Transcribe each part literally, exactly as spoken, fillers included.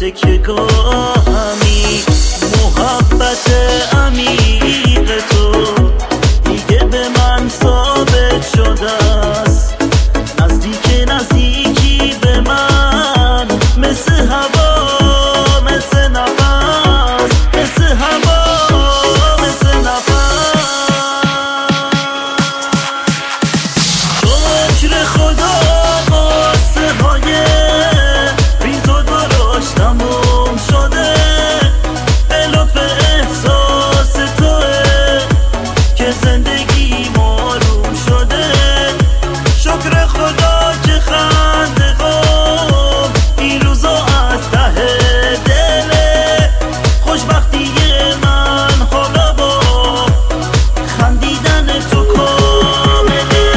تکیه‌گاهمی. محبت عمیق تو دیگه به من ثابت شده است. نزدیک نزدیکی به من مثل هوا، مثل نفس، مثل هوا، مثل نفس. شکر خدا قصه های ریز و درشت تموم شده. به لطف احساس توه که زندگی آروم شده. شکر خدا که خنده‌هام این روزا از ته دله. خوشبختی من حالا با خندیدن تو کامله.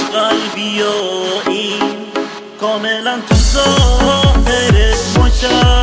کاملا تو ظاهرت مشخص